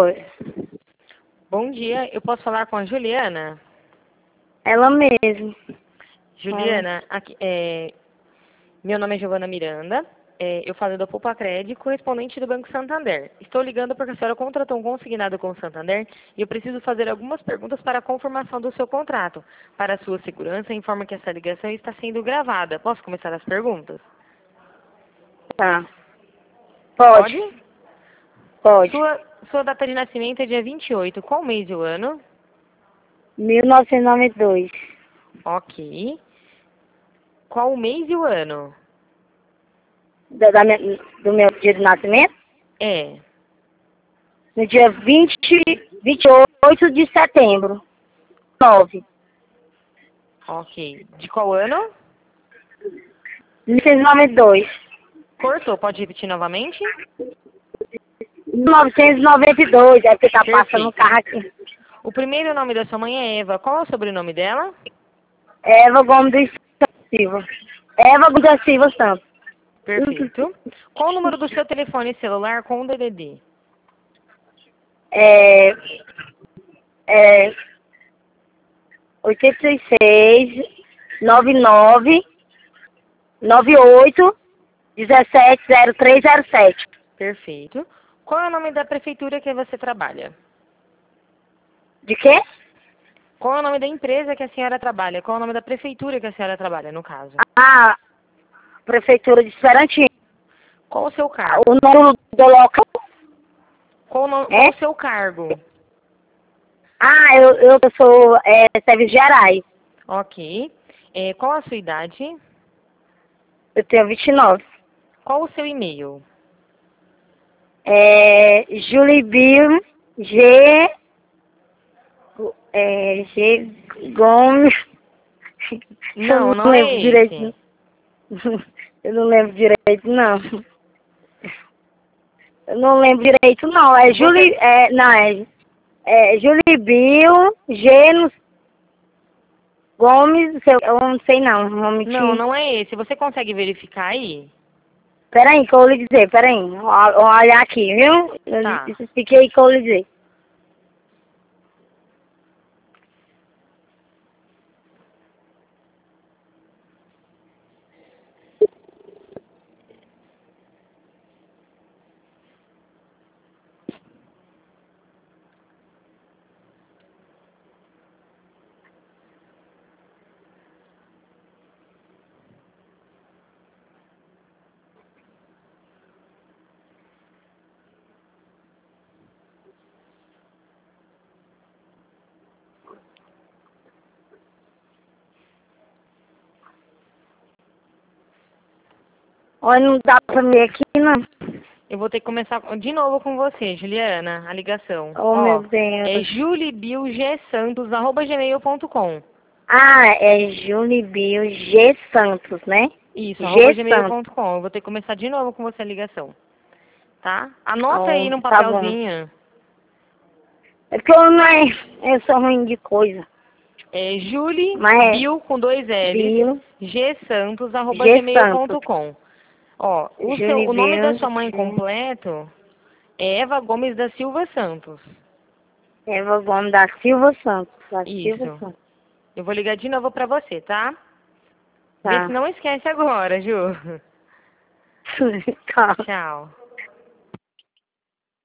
Oi, Bom dia, eu posso falar com a Juliana? ela mesmo. Juliana, meu nome é Giovana Miranda, eu falo da Poupa Crédito, correspondente do Banco Santander. Estou ligando porque a senhora contratou um consignado com o Santander e eu preciso fazer algumas perguntas para a confirmação do seu contrato. Para a sua segurança, informo que essa ligação está sendo gravada. Posso começar as perguntas? Tá. Pode. Pode. Sua data de nascimento é dia 28. Qual mês e o ano? 1992. Ok. Qual o mês e o ano? Do meu dia de nascimento? É. No dia 28 de setembro. 9. Ok. De qual ano? 1992. Cortou, pode repetir novamente? 1992. É porque tá passando um Perfeito. carro aqui. O primeiro nome da sua mãe é Eva. Qual é o sobrenome dela? Eva Gomes da Silva. Eva Gomes da Silva Santos. Perfeito. Qual o número do seu telefone celular com o DDD? É 86 99 98 170307. Perfeito. Qual é o nome da prefeitura que você trabalha? De quê? Qual é o nome da empresa que a senhora trabalha? Qual é o nome da prefeitura que a senhora trabalha, no caso? Ah, Prefeitura de Esperantinho. Qual o seu cargo? O nome do local Qual o seu cargo? eu sou Serviços Gerais. Ok. Qual a sua idade? Eu tenho 29. Qual o seu e-mail? Julibio G Gomes. Não, Eu não não é lembro esse. direito. Eu não lembro direito, não. Eu não lembro direito, não. Julibio G Gomes, eu não sei não. Nome Não, que... não é esse. Você consegue verificar aí? Peraí, que eu vou lhe dizer, peraí. Vou olhar aqui, viu? Tá. Eu expliquei que eu vou lhe dizer. Olha, não dá pra ver aqui, não. Eu vou ter que começar de novo com você, Juliana, a ligação. Oh, meu Ó, Deus. é julibilgsantos@gmail.com. É Julibio G Santos, né? Isso, G Santos. @gmail.com. Eu vou ter que começar de novo com você a ligação. Tá? Anota aí Oh, num tá bom. papelzinho. É porque eu não eu sou ruim de coisa. É Mas julibil com 2 L's, Bio G Santos. gsantos@gmail.com. Ó, o nome da Julibio sua mãe G. completo é Eva Gomes da Silva Santos. Eva Gomes da Silva Santos. Da Silva Isso. Santos. Eu vou ligar de novo pra você, tá? Vê se Tá. não esquece agora, Ju. Tá. Tchau.